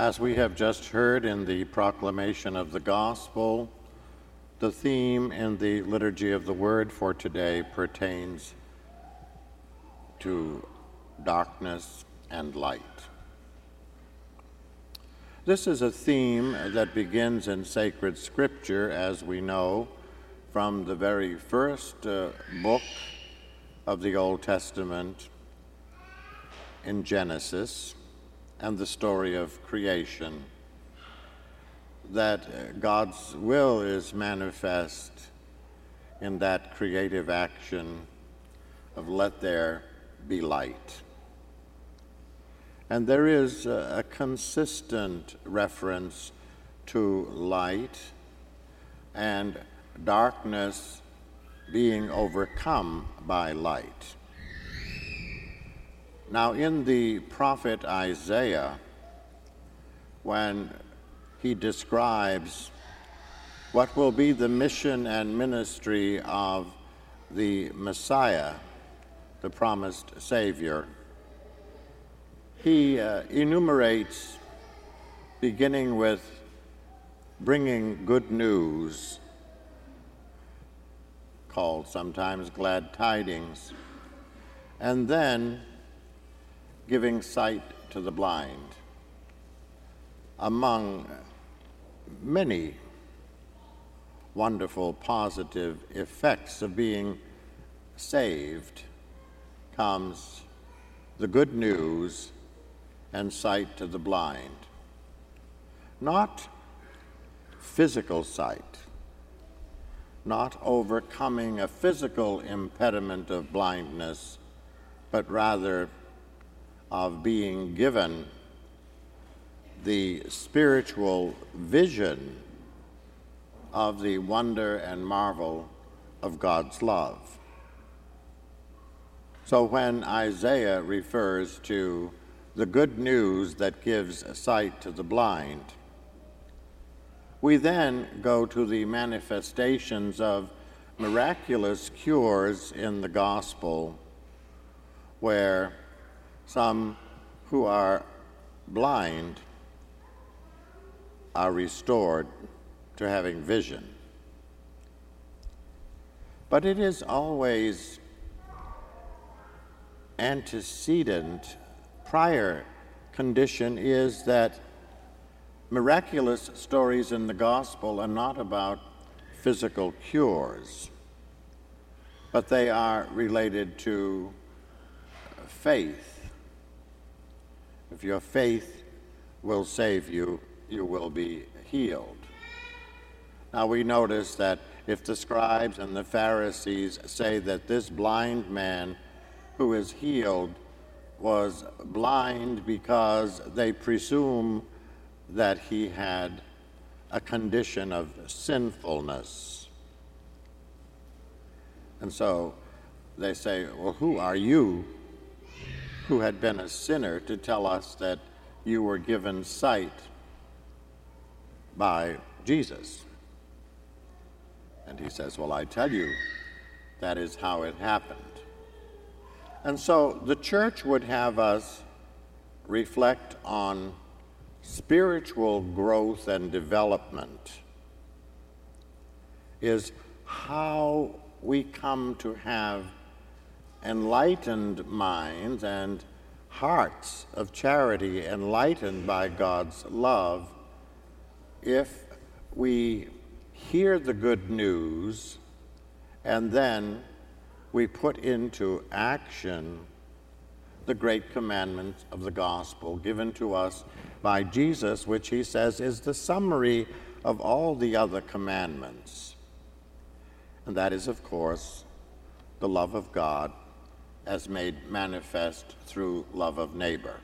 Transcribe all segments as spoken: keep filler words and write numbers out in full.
As we have just heard in the proclamation of the gospel, the theme in the Liturgy of the Word for today pertains to darkness and light. This is a theme that begins in sacred scripture, as we know, from the very first uh, book of the Old Testament in Genesis and the story of creation, that God's will is manifest in that creative action of let there be light. And there is a, a consistent reference to light and darkness being overcome by light. Now, in the prophet Isaiah, when he describes what will be the mission and ministry of the Messiah, the promised Savior, he uh, enumerates, beginning with bringing good news, called sometimes glad tidings, and then giving sight to the blind, among many wonderful positive effects of being saved comes the good news and sight to the blind. Not physical sight, not overcoming a physical impediment of blindness, but rather of being given the spiritual vision of the wonder and marvel of God's love. So when Isaiah refers to the good news that gives sight to the blind, we then go to the manifestations of miraculous cures in the gospel, where some who are blind are restored to having vision. But it is always antecedent, prior condition is that miraculous stories in the gospel are not about physical cures, but they are related to faith. If your faith will save you, you will be healed. Now we notice that if the scribes and the Pharisees say that this blind man who is healed was blind because they presume that he had a condition of sinfulness. And so they say, well, who are you who had been a sinner to tell us that you were given sight by Jesus? And he says, well, I tell you, that is how it happened. And so the church would have us reflect on spiritual growth and development is how we come to have enlightened minds and hearts of charity enlightened by God's love if we hear the good news and then we put into action the great commandments of the gospel given to us by Jesus, which he says is the summary of all the other commandments. And that is, of course, the love of God as made manifest through love of neighbor.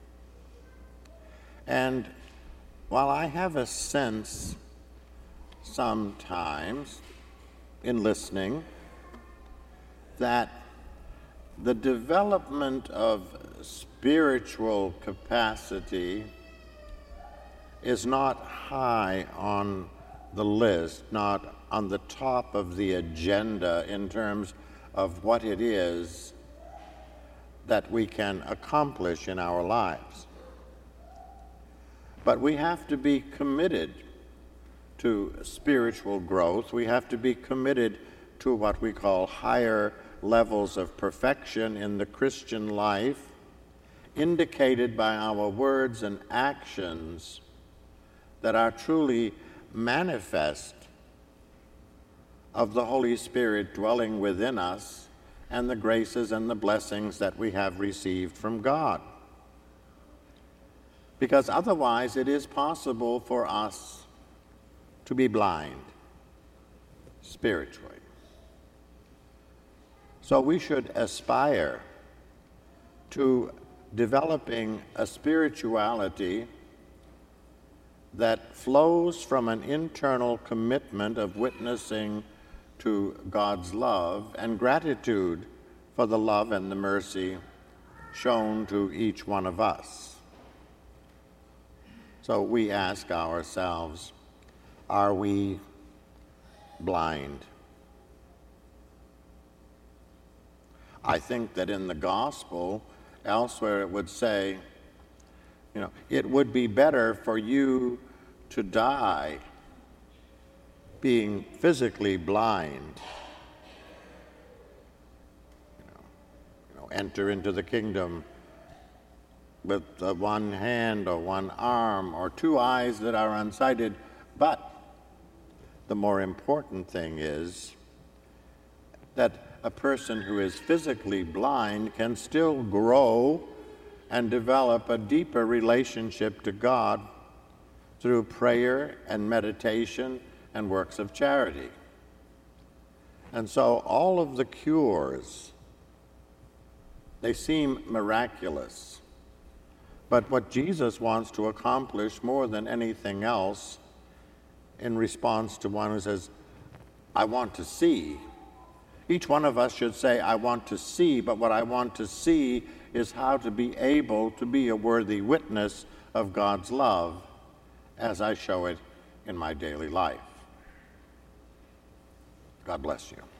And while I have a sense sometimes in listening that the development of spiritual capacity is not high on the list, not on the top of the agenda in terms of what it is that we can accomplish in our lives. But we have to be committed to spiritual growth. We have to be committed to what we call higher levels of perfection in the Christian life, indicated by our words and actions that are truly manifest of the Holy Spirit dwelling within us and the graces and the blessings that we have received from God. Because otherwise it is possible for us to be blind spiritually. So we should aspire to developing a spirituality that flows from an internal commitment of witnessing to God's love and gratitude for the love and the mercy shown to each one of us. So we ask ourselves, are we blind? I think that in the gospel, elsewhere it would say, you know, it would be better for you to die being physically blind, you know, you know, enter into the kingdom with uh, one hand or one arm or two eyes that are unsighted. But the more important thing is that a person who is physically blind can still grow and develop a deeper relationship to God through prayer and meditation and works of charity. And so all of the cures, they seem miraculous. But what Jesus wants to accomplish more than anything else, in response to one who says, I want to see, each one of us should say, I want to see, but what I want to see is how to be able to be a worthy witness of God's love as I show it in my daily life. God bless you.